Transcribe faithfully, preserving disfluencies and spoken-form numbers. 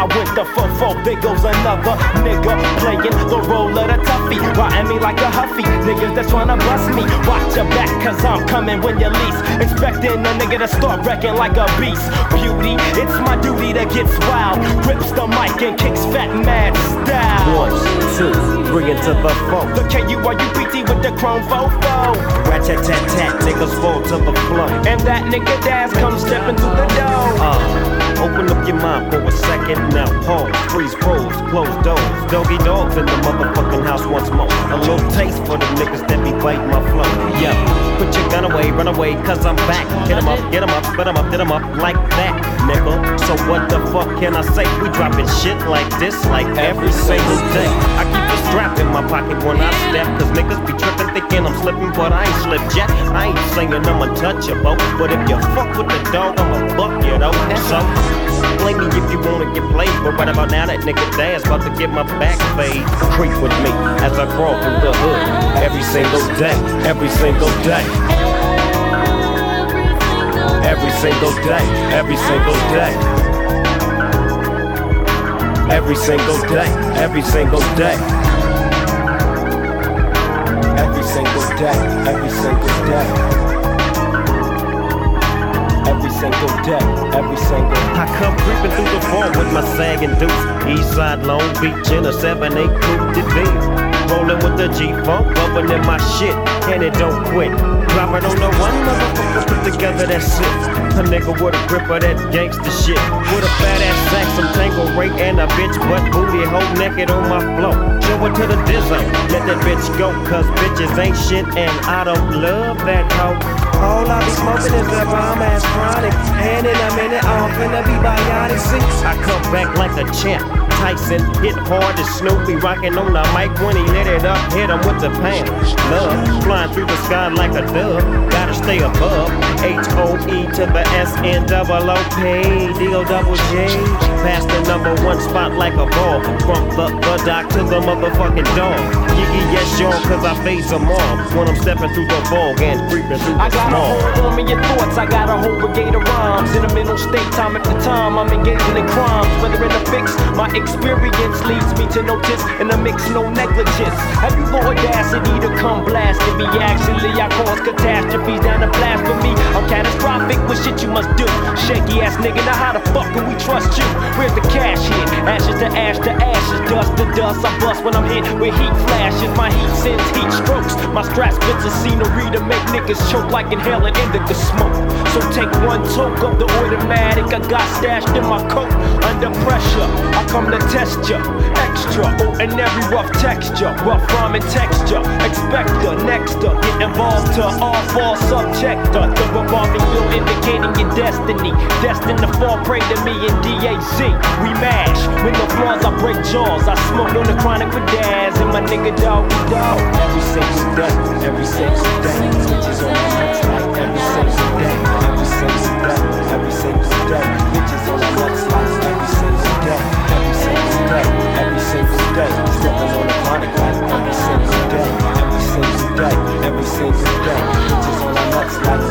I went the fofo, there goes another nigga playing the role of the toughie, riding me like a huffy. Niggas that's tryna bust me, watch your back, cause I'm coming when you least expecting a nigga to start wrecking like a beast. Beauty, it's my duty that gets wild, grips the mic and kicks fat mad style. One, two, bring it to the phone. The K U R U P T with the chrome fofo. Rat-tat-tat-tat, niggas fall to the floor. And that nigga Daz comes stepping through the door. Uh, open up your mind for a second now. Pause, freeze, froze, close doors. Doggy dogs in the motherfucking house once more. A little taste for the niggas that be biting my flow. Yeah, put your gun away, run away, cause I'm back. Hit 'em up, get 'em up, spit 'em up, hit 'em up like that, nigga. So what the fuck can I say? We dropping shit like this, like every single day. I keep a strap in my pocket when I step, cause niggas be tripping, thinking I'm slipping, but I ain't slipped yet. I ain't saying I'm untouchable, but if you fuck with the dog, I'ma fuck you though. So blame me if you wanna get played, but right about now that nigga Daz about to get my back fade. Creep with me as I crawl through the hood every single day, every single day. Every single day, every single day. Every single day, every single day. Every single day, every single day. Every single day, every single. I come creeping through the farm with my sagging deuce. Eastside Long Beach in a seven eight coupe de ville. Rolling with the G-Funk, bumping in my shit, and it don't quit. Drop it on the one motherfucker, put together that shit. A nigga with a grip of that gangsta shit. With a fat ass sack, some tango rate, and a bitch butt booty hole naked on my flow. Show it to the dizzo, let that bitch go, cause bitches ain't shit, and I don't love that hoe. All I be smoking is that bomb ass chronic, and in a minute I'm finna be biotic. See, I come back like a champ. Tyson hit hard as Snoopy, rocking on the mic when he lit it up, hit him with the pan. Love, flying through the sky like a dove, gotta stay above. H O E to the S N double O P, D O double G. Past the number one spot like a ball, from the, the dock to the motherfucking dog. Yiggy yes y'all, cause I face them all when I'm stepping through the bog and creeping through the I got small. a whole army of thoughts, I got a whole brigade of rhymes. In a mental state, time after time, I'm engaging in crimes. Whether in a fix, my experience leads me to notice in a mix, no negligence. Have you the audacity to come blasting me? Actually, I cause catastrophes down the blast for me. I'm catastrophic with shit you must do. Shaky ass nigga, now how the fuck can we trust you? Where's the cash hit? Ashes to ash to ashes, dust to dust. I bust when I'm hit with heat flashes. My heat sends heat strokes. My strap spits a scenery to make niggas choke like inhaling indica smoke. So take one toke of the automatic I got stashed in my coat. Under pressure, I come to test ya. Extra, ordinary rough texture, rough rhyme and texture. Expector, nexter, get involved to all fall subjector. The revolving wheel indicating your destiny. Destined to fall prey to me in D A Z. We mash, with no flaws I break jaws. I smoke on the chronic with Daz and my nigga dog we dog. Every single day, every single day. Bitches on my nuts like every single day. Every single day, every single day. Bitches on my nuts like every single day. Every single day, every single day. Stepping on the chronic like every single day. Every single day, every single day. Bitches on my nuts like